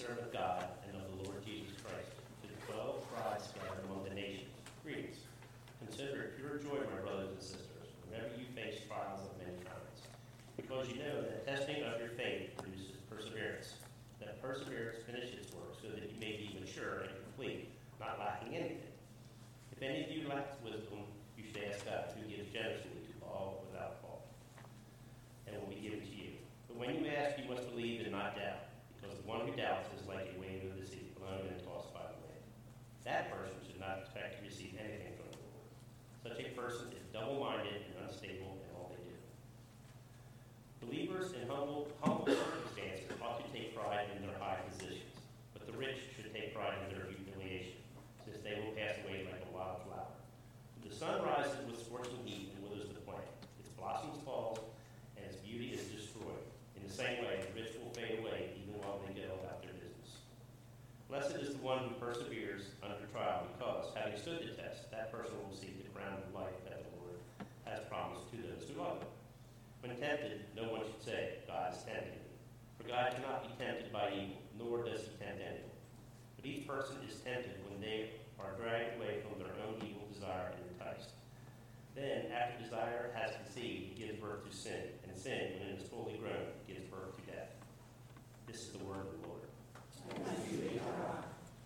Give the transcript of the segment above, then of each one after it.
servant of God and of the Lord Jesus Christ, to the 12 tribes scattered among the nations. Greetings. Consider it pure joy, my brothers and sisters, whenever you face trials of many kinds, because you know that testing of your faith produces perseverance. That perseverance finish its work, so that you may be mature and complete, not lacking anything. If any of you lacks wisdom, you should ask God, who gives generously to all without fault, and will be given to you. But when you ask, you must believe and not doubt, because the one who doubts is like a wave of the sea, blown and tossed by the wind. That person should not expect to receive anything from the Lord. Such a person is double-minded and unstable in all they do. Believers in humble circumstances ought to take pride in their high positions, but the rich should take pride in their humiliation, since they will pass away like a wild flower. The sun rises with scorching heat and withers the plant. Its blossoms fall, and its beauty is destroyed. In the same way, the rich will fade away even while they go about their business. Blessed is the one who perseveres under trial, because, having stood the test, that person will receive the crown of life that the Lord has promised to those who love him. When tempted, no one should say, God is tempting me. For God cannot be tempted by evil, nor does he tempt anyone. But each person is tempted when they are dragged away from their own evil desire and enticed. Then, after desire has conceived, it gives birth to sin, and sin, when it is fully grown, gives birth to death. This is the word of the Lord. Thanks be to God.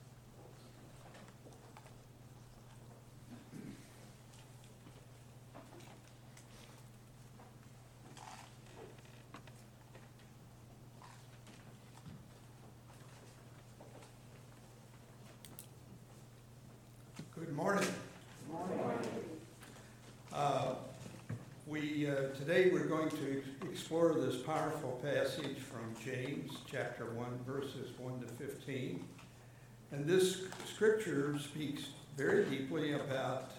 Good morning. Good morning. Today we're going to explore this powerful passage from James chapter 1 verses 1 to 15. And this scripture speaks very deeply about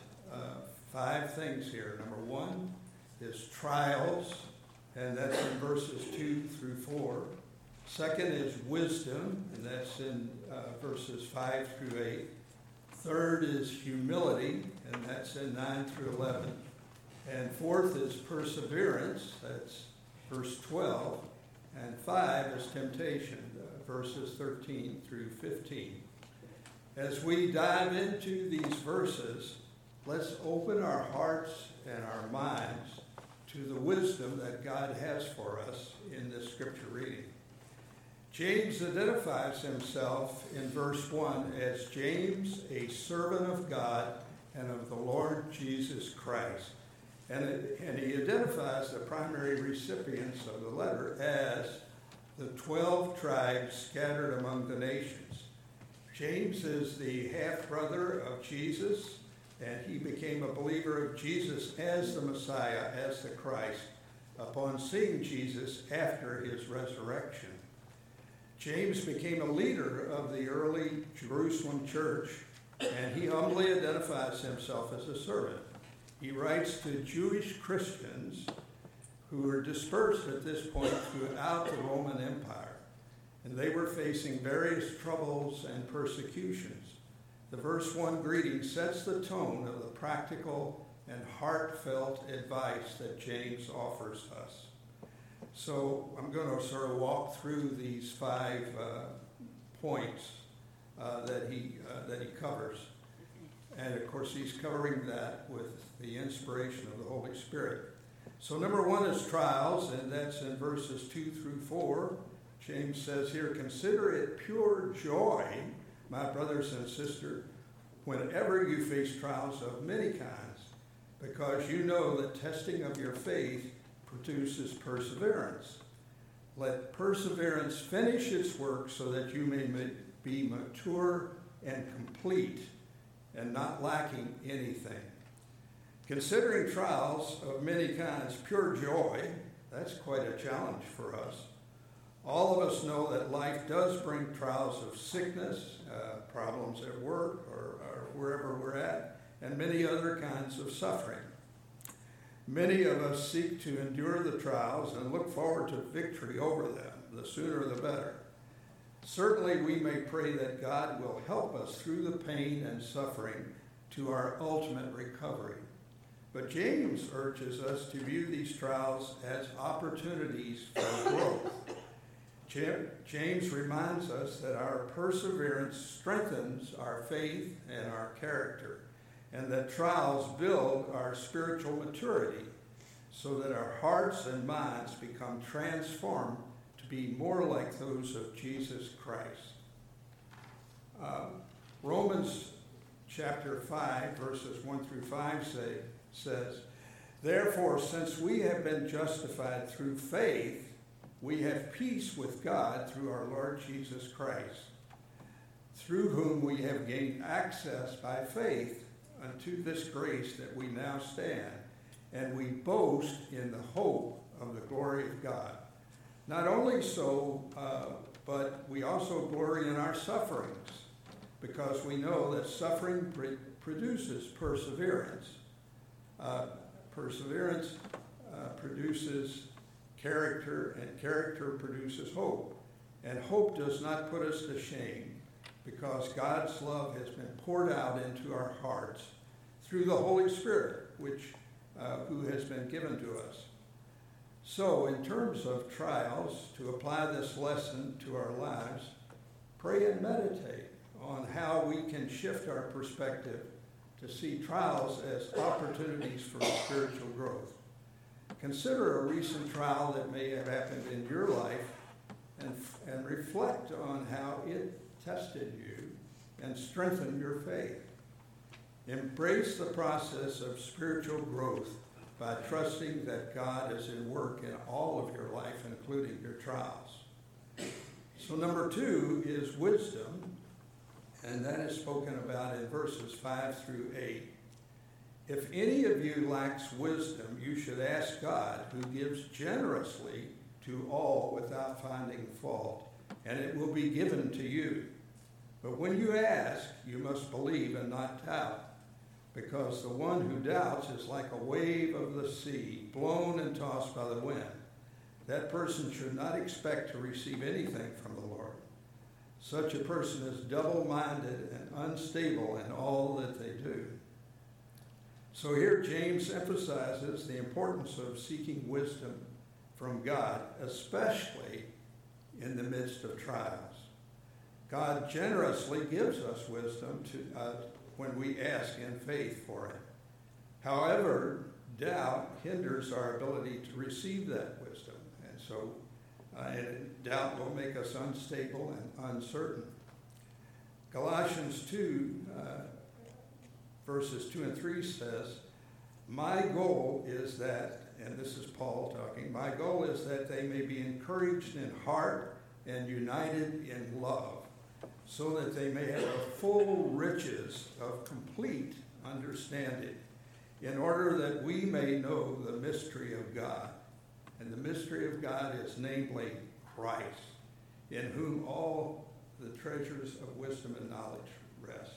5 things here. Number 1 is trials, and that's in verses 2 through 4. Second is wisdom, and that's in verses 5 through 8. Third is humility, and that's in 9 through 11. And fourth is perseverance, that's verse 12. And 5 is temptation, verses 13 through 15. As we dive into these verses, let's open our hearts and our minds to the wisdom that God has for us in this scripture reading. James identifies himself in verse 1 as James, a servant of God and of the Lord Jesus Christ. And he identifies the primary recipients of the letter as the 12 tribes scattered among the nations. James is the half-brother of Jesus, and he became a believer of Jesus as the Messiah, as the Christ, upon seeing Jesus after his resurrection. James became a leader of the early Jerusalem church, and he humbly identifies himself as a servant. He writes to Jewish Christians who were dispersed at this point throughout the Roman Empire, and they were facing various troubles and persecutions. The verse 1 greeting sets the tone of the practical and heartfelt advice that James offers us. So I'm going to sort of walk through these 5 points that he covers. And of course, he's covering that with the inspiration of the Holy Spirit. So number 1 is trials, and that's in verses 2 through 4. James says here, "Consider it pure joy, my brothers and sisters, whenever you face trials of many kinds, because you know that testing of your faith produces perseverance. Let perseverance finish its work so that you may be mature and complete and not lacking anything." Considering trials of many kinds pure joy, that's quite a challenge for us. All of us know that life does bring trials of sickness, problems at work or wherever we're at, and many other kinds of suffering. Many of us seek to endure the trials and look forward to victory over them. The sooner the better. Certainly we may pray that God will help us through the pain and suffering to our ultimate recovery. But James urges us to view these trials as opportunities for growth. James reminds us that our perseverance strengthens our faith and our character, and that trials build our spiritual maturity so that our hearts and minds become transformed to be more like those of Jesus Christ. Romans chapter 5, verses 1 through 5 says, "Therefore, since we have been justified through faith, we have peace with God through our Lord Jesus Christ, through whom we have gained access by faith unto this grace that we now stand, and we boast in the hope of the glory of God. Not only so, but we also glory in our sufferings, because we know that suffering produces perseverance. Perseverance produces character, and character produces hope. And hope does not put us to shame, because God's love has been poured out into our hearts through the Holy Spirit, who has been given to us. So, in terms of trials, to apply this lesson to our lives, pray and meditate on how we can shift our perspective to see trials as opportunities for spiritual growth. Consider a recent trial that may have happened in your life and reflect on how it tested you and strengthened your faith. Embrace the process of spiritual growth by trusting that God is in work in all of your life, including your trials. So number 2 is wisdom, and that is spoken about in verses 5 through 8. If any of you lacks wisdom, you should ask God, who gives generously to all without finding fault, and it will be given to you. But when you ask, you must believe and not doubt, because the one who doubts is like a wave of the sea, blown and tossed by the wind. That person should not expect to receive anything from the Lord. Such a person is double-minded and unstable in all that they do. So here James emphasizes the importance of seeking wisdom from God, especially in the midst of trials. God generously gives us wisdom when we ask in faith for it. However, doubt hinders our ability to receive that wisdom, and doubt will make us unstable and uncertain. Colossians 2, verses 2 and 3 says, "My goal is that," and this is Paul talking, "my goal is that they may be encouraged in heart and united in love, so that they may have the full riches of complete understanding, in order that we may know the mystery of God." And the mystery of God is namely Christ, in whom all the treasures of wisdom and knowledge rest.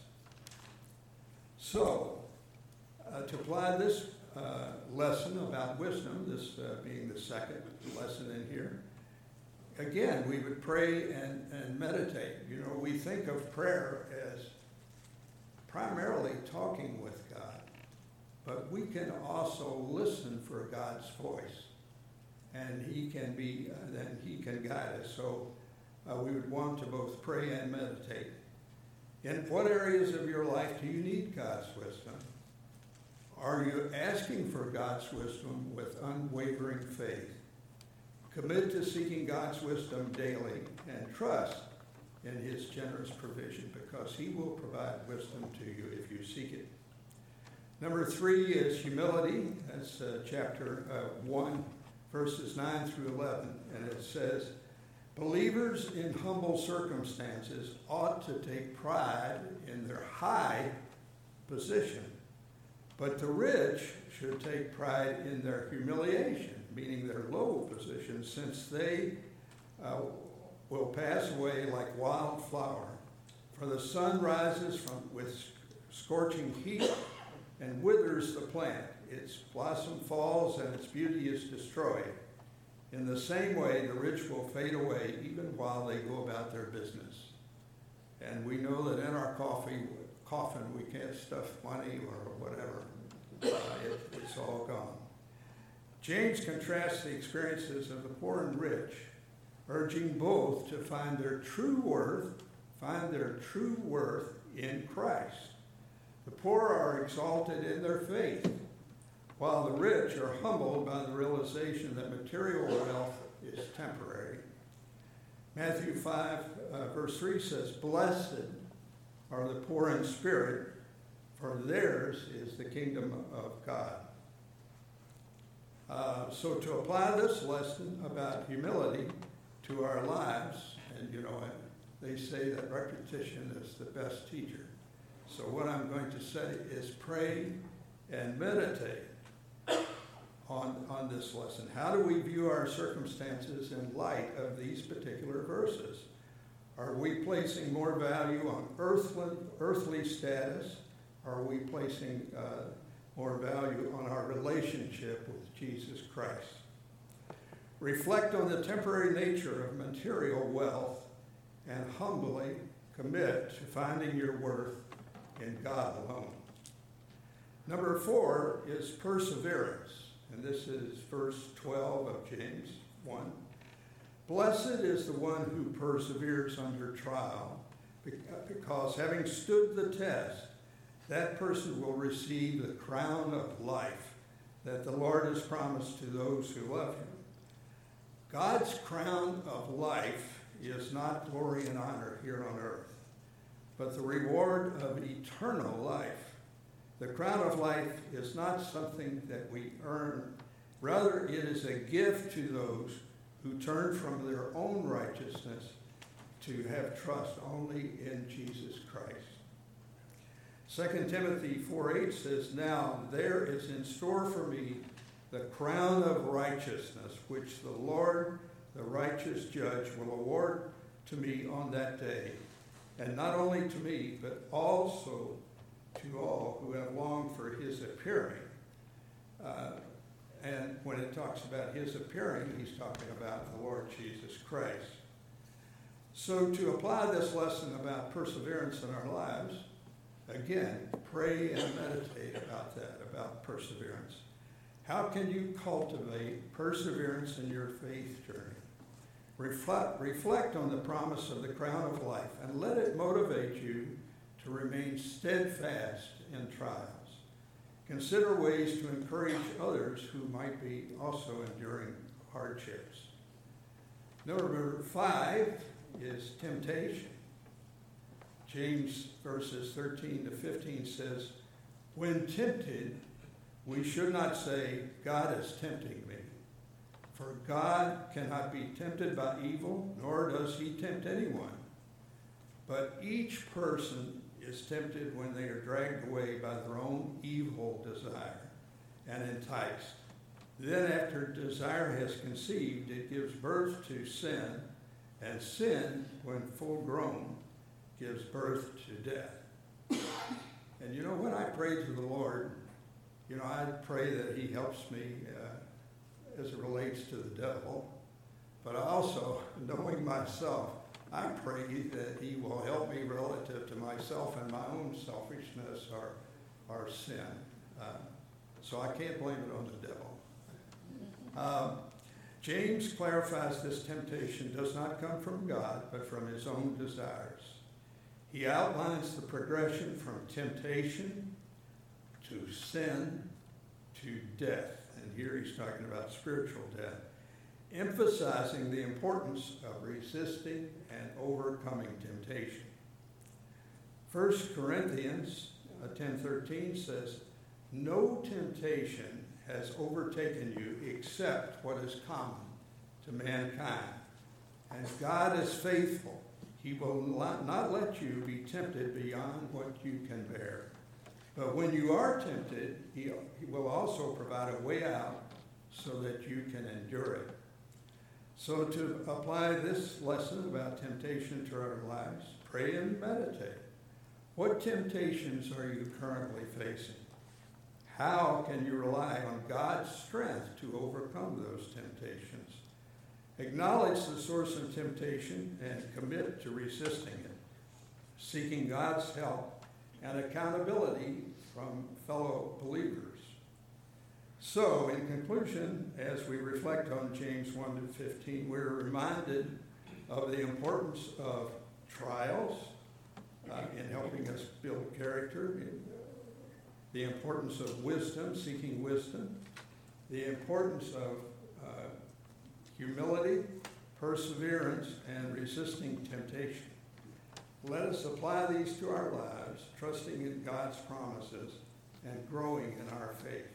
So, to apply this lesson about wisdom, this being the second lesson in here, again, we would pray and meditate. You know, we think of prayer as primarily talking with God, but we can also listen for God's voice, and He can guide us. So we would want to both pray and meditate. In what areas of your life do you need God's wisdom? Are you asking for God's wisdom with unwavering faith? Commit to seeking God's wisdom daily and trust in His generous provision, because He will provide wisdom to you if you seek it. Number 3 is humility. That's chapter 1, verses 9 through 11. And it says, "Believers in humble circumstances ought to take pride in their high position, but the rich should take pride in their humiliation," meaning their low position, "since they will pass away like wildflower. For the sun rises with scorching heat and withers the plant. Its blossom falls and its beauty is destroyed. In the same way, the rich will fade away even while they go about their business." And we know that in our coffin we can't stuff money or whatever. It's all gone. James contrasts the experiences of the poor and rich urging both to find their true worth in Christ. The poor are exalted in their faith, while the rich are humbled by the realization that material wealth is temporary. Matthew 5, verse 3 says, "Blessed are the poor in spirit, for theirs is the kingdom of God." So to apply this lesson about humility to our lives, and they say that repetition is the best teacher. So what I'm going to say is pray and meditate on this lesson. How do we view our circumstances in light of these particular verses? Are we placing more value on earthly status? Are we placing more value on our relationship with Jesus Christ? Reflect on the temporary nature of material wealth and humbly commit to finding your worth in God alone. Number 4 is perseverance, and this is verse 12 of James 1. "Blessed is the one who perseveres under trial, because having stood the test, that person will receive the crown of life that the Lord has promised to those who love him." God's crown of life is not glory and honor here on earth, but the reward of eternal life. The crown of life is not something that we earn. Rather, it is a gift to those who turn from their own righteousness to have trust only in Jesus Christ. 2 Timothy 4:8 says, "Now there is in store for me the crown of righteousness, which the Lord, the righteous judge, will award to me on that day, and not only to me, but also to all who have longed for his appearing." And when it talks about his appearing, he's talking about the Lord Jesus Christ. So to apply this lesson about perseverance in our lives, again, pray and meditate about that, about perseverance. How can you cultivate perseverance in your faith journey? Reflect on the promise of the crown of life and let it motivate you to remain steadfast in trials. Consider ways to encourage others who might be also enduring hardships. Number 5 is temptation. James verses 13 to 15 says, "When tempted, we should not say, 'God is tempting me.' For God cannot be tempted by evil, nor does he tempt anyone. But each person is tempted when they are dragged away by their own evil desire and enticed. Then after desire has conceived, it gives birth to sin, and sin, when full grown, gives birth to death." And when I pray to the Lord, I pray that he helps me as it relates to the devil. But I also, knowing myself, I pray that he will help me relative to myself and my own selfishness or sin. So I can't blame it on the devil. James clarifies this temptation does not come from God, but from his own desires. He outlines the progression from temptation to sin to death. And here he's talking about spiritual death, emphasizing the importance of resisting and overcoming temptation. 1 Corinthians 10:13 says, "No temptation has overtaken you except what is common to mankind. And God is faithful. He will not let you be tempted beyond what you can bear. But when you are tempted, he will also provide a way out so that you can endure it." So to apply this lesson about temptation to our lives, pray and meditate. What temptations are you currently facing? How can you rely on God's strength to overcome those temptations? Acknowledge the source of temptation and commit to resisting it, seeking God's help and accountability from fellow believers. So, in conclusion, as we reflect on James 1 to 15, we're reminded of the importance of trials in helping us build character, the importance of wisdom, seeking wisdom, the importance of humility, perseverance, and resisting temptation. Let us apply these to our lives, trusting in God's promises and growing in our faith.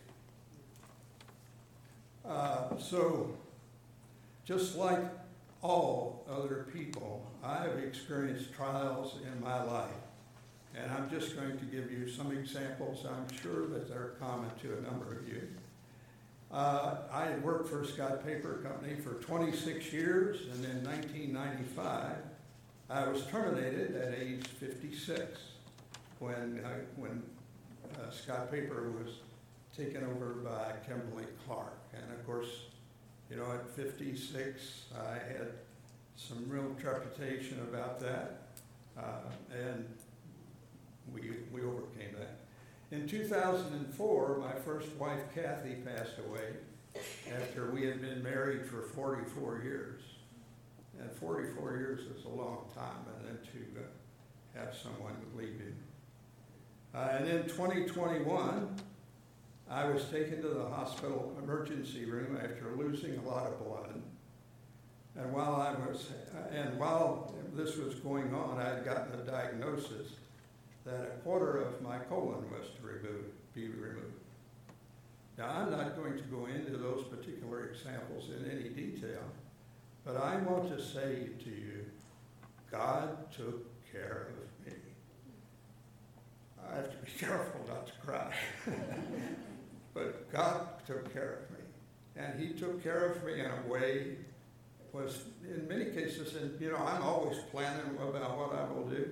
So, just like all other people, I have experienced trials in my life. And I'm just going to give you some examples. I'm sure that they're common to a number of you. I had worked for Scott Paper Company for 26 years, and in 1995, I was terminated at age 56 when Scott Paper was taken over by Kimberly Clark. And of course, you know, at 56, I had some real trepidation about that, and we overcame that. In 2004, my first wife, Kathy, passed away after we had been married for 44 years. And 44 years is a long time, and then to have someone leave you. And in 2021, I was taken to the hospital emergency room after losing a lot of blood. And while this was going on, I had gotten a diagnosis that a quarter of my colon was to be removed. Now, I'm not going to go into those particular examples in any detail, but I want to say to you, God took care of me. I have to be careful not to cry. But God took care of me. And he took care of me in a way, was in many cases, and you know, I'm always planning about what I will do.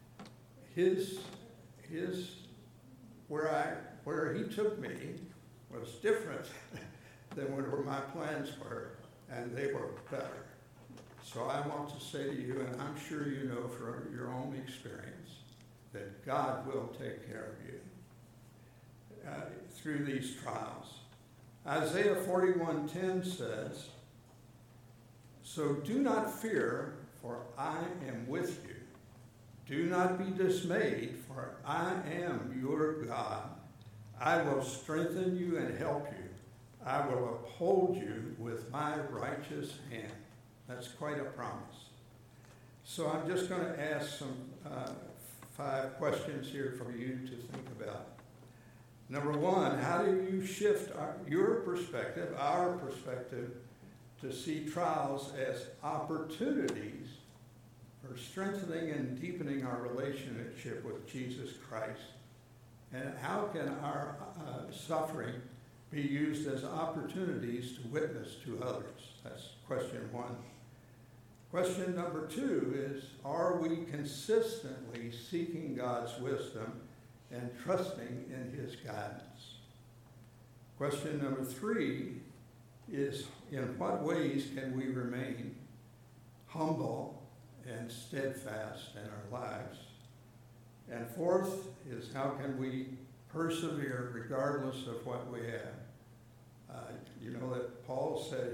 Where he took me was different than where my plans were, and they were better. So I want to say to you, and I'm sure you know from your own experience, that God will take care of you through these trials. Isaiah 41:10 says, "So do not fear, for I am with you. Do not be dismayed, for I am your God. I will strengthen you and help you. I will uphold you with my righteous hand." That's quite a promise. So I'm just going to ask some 5 questions here for you to think about. Number 1, how do you shift your perspective, our perspective, to see trials as opportunities for strengthening and deepening our relationship with Jesus Christ? And how can our suffering be used as opportunities to witness to others? That's question 1. Question number 2 is, are we consistently seeking God's wisdom and trusting in his guidance? Question number 3 is, in what ways can we remain humble and steadfast in our lives? And 4th is, how can we persevere regardless of what we have? You know that Paul said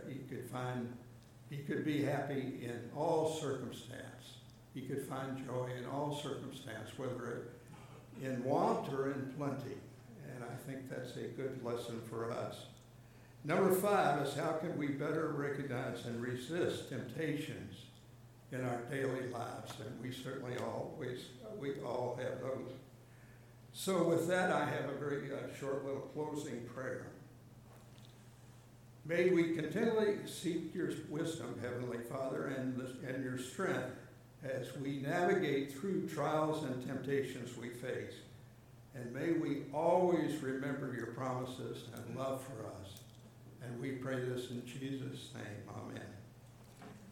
he could be happy in all circumstance. He could find joy in all circumstance, whether in want or in plenty. And I think that's a good lesson for us. Number 5 is, how can we better recognize and resist temptations in our daily lives? And we certainly all have those. So with that, I have a very short little closing prayer. May we continually seek your wisdom, Heavenly Father, and your strength as we navigate through trials and temptations we face. And may we always remember your promises and love for us. And we pray this in Jesus' name. Amen.